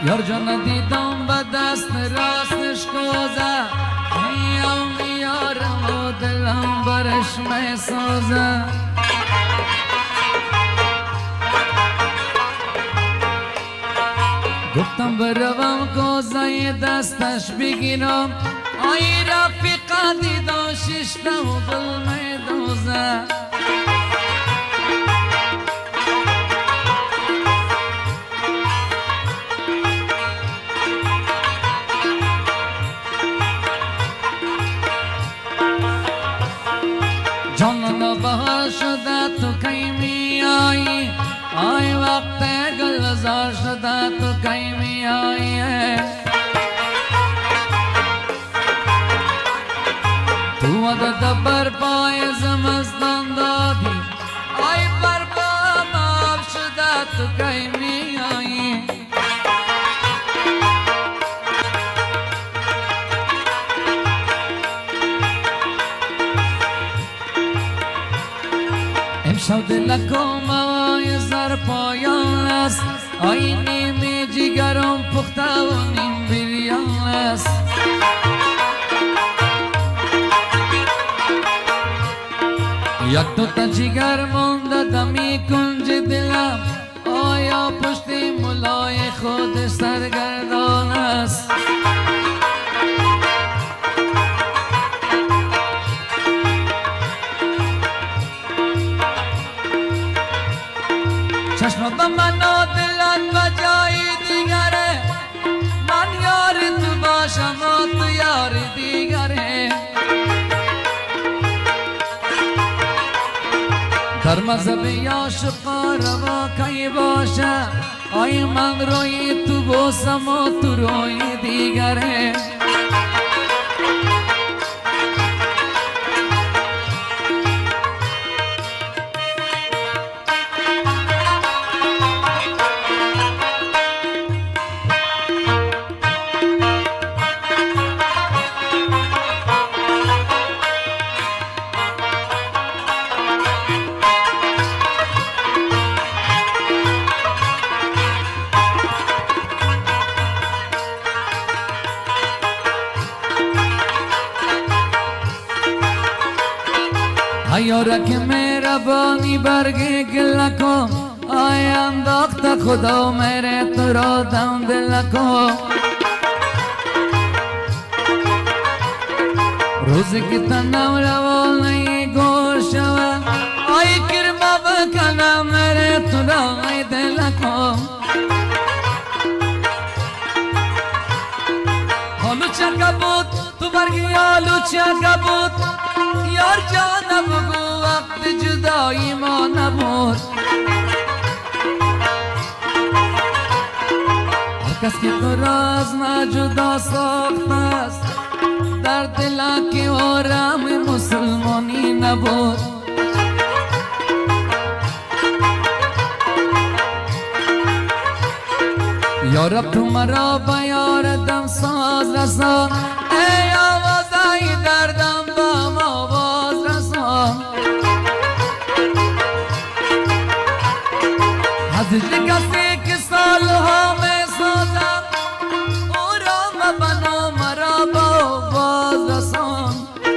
یار جان دیدم به دست راستش کوزه میام یارم و دلم برش میسازه گفتم بروم کوزه دستش بگیرم آی رفیقا دیدم ششتم و دل میدوزه جانم بهار شده تو کی می آیی آی وقت گلزار شده تو کی می آیی تو عدد بر پای زمستان دادی آی بر پام آب شده تو کی می آیی امشب دلکم آی زر پایان است آی نیمی جگرم پخته و نیم بریان است یک دوتا جگر مونده دمی کنج دلم آیا پشت ملای خود سرگردان است چشم به من و دلت به جای دیگره من یار تو باشم و تو یار دیگره در مذهب عاشقا روا کی باشه آی من روی تو بوسم و تو روی دیگره یارک مهربانی برگ گل کو آی انداخت خدا میره تو را دم دل کو روزی که تنم روان ای گور شوه آی کرما بکنم میره تو را ای دل کو حالو چکا بود تو برگی حالو چکا بود یار جان بگو وقت جدایی ما نبود هر کس که تو را از ما جدا ساخت است در دل که آرام مسلمانی نبود یا رب تو مرا به یار دم ساز رسان ای آوازای دردم با ما باز رسان حضرت کسی که سالها می سازم او را مبنا مرا با باز رسان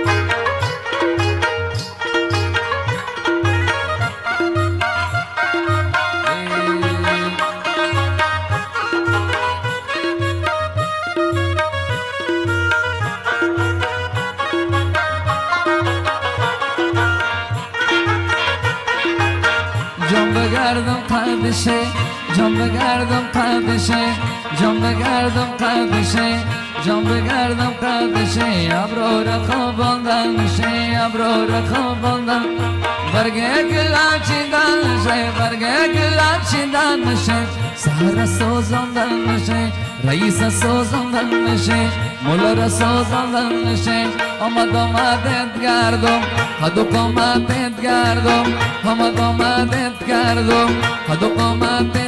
جان بگردم قدشه جان بگردم قدشه جان بگردم قدشه جان بگردم قدشه ابرو رخاباندن نشه ابرو رخاباندن برگه گلم چیدن نشه برگه گلم چیدن نشه سهر سوزاندن نشه رئیس سوزاندن نشه مولا را سوزاندن نشه آمدت گردم هدو قامتت گردم آمدت گردم هدو قامتت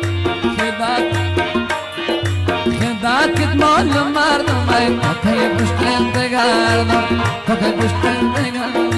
خداکت مال مردم ای که پشتن بگردم که پشتن بگردم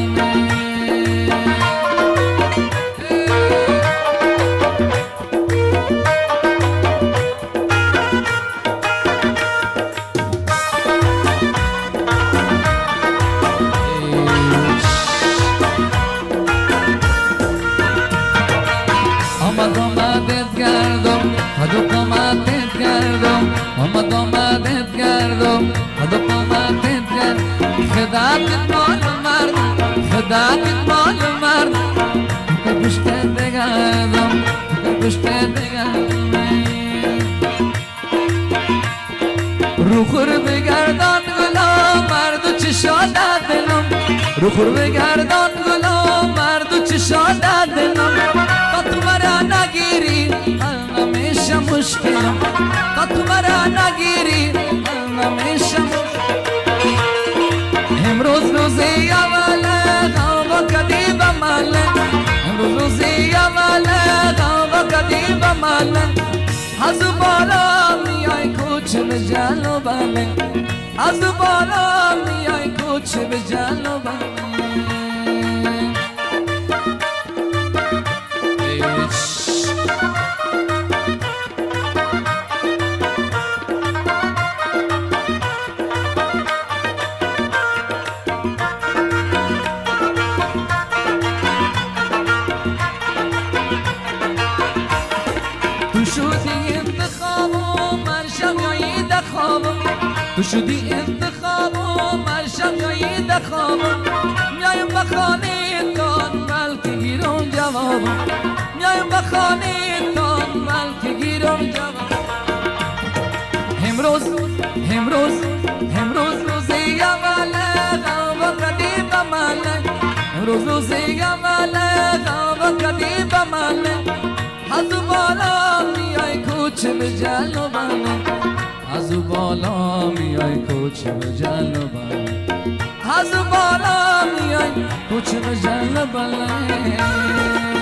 قامتت کرد فداکت مال مرد فداکت مال مرد که پشت بگردم که پشت بگردم رو خور بگردان گلا مرد و چشاد دلم رو خور بگردان گلا مرد و چشاد دلم تا تو مرا نگیری همیشه مشکلم تا تو مرا نگیری همیشه امروز روزی اوله غاوا کدی بماله امروز روزی اوله غاوا کدی بماله از بالا میای کوچه به جلو بله از بالا میای کوچه به جلو بله تو شدی انتخاب و مرشم یایی دخوابم تو شدی انتخاب و مرشم یایی دخوابم میایم بخانه تان بلکه گیرم جوابم میایم بخانه تان بلکه گیرم جوابم امروز روزی اوله غاوا کدی بماله امروز روزی اوله غاوا کدی بماله از بالا میای کوچه به جلو بله از بالا میای کوچه به جلو بله از بالا میای کوچه به جلو بله